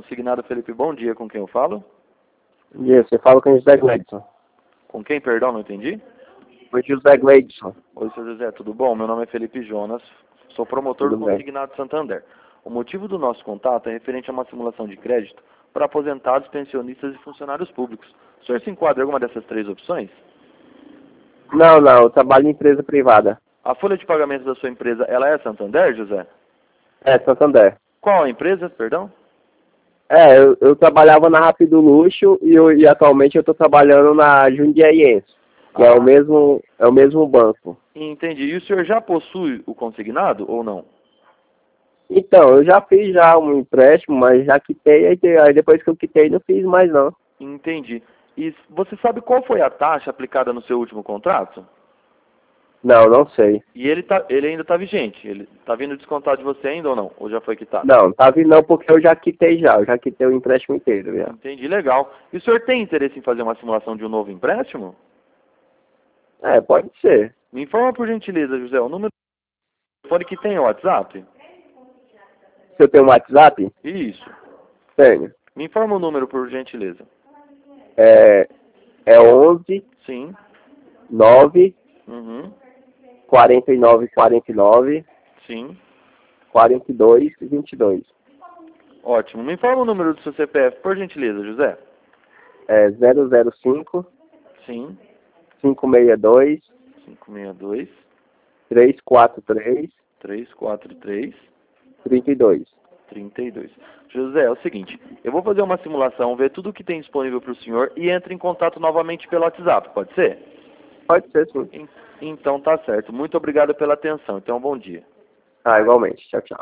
Consignado Felipe, bom dia, com quem eu falo? Dia, você fala com o José Gleidson. Com quem, perdão, não entendi? O José Gleidson. Oi, seu José, tudo bom? Meu nome é Felipe Jonas, sou promotor Tudo do bem. Consignado Santander. O motivo do nosso contato é referente a uma simulação de crédito para aposentados, pensionistas e funcionários públicos. O senhor se enquadra em alguma dessas três opções? Não, eu trabalho em empresa privada. A folha de pagamento da sua empresa, ela é Santander, José? É, Santander. Qual a empresa, perdão? É, eu trabalhava na Rápido Luxo e atualmente eu estou trabalhando na Jundiaiense, que é o mesmo banco. Entendi. E o senhor já possui o consignado ou não? Então, eu já fiz já um empréstimo, mas já quitei, aí depois que eu quitei não fiz mais não. Entendi. E você sabe qual foi a taxa aplicada no seu último contrato? Não sei. E ele ainda está vigente? Ele está vindo descontar de você ainda ou não? Ou já foi quitado? Não, tá vindo não porque eu já quitei eu já quitei o empréstimo inteiro já. Entendi, legal. E o senhor tem interesse em fazer uma simulação de um novo empréstimo? É, pode ser. Me informa por gentileza, José, o número de telefone que tem o WhatsApp? Se eu tenho um WhatsApp? Isso. Tenho. Me informa o número por gentileza. É 11 Sim. 9 Uhum. 49 Sim. 42 22. Ótimo. Me informa o número do seu CPF, por gentileza, José. É 005 Sim. 562 562 343 343 32. 32. José, é o seguinte, eu vou fazer uma simulação, ver tudo o que tem disponível para o senhor e entre em contato novamente pelo WhatsApp, pode ser? Pode ser, sim. Então tá certo. Muito obrigado pela atenção. Então, bom dia. Ah, igualmente. Tchau, tchau.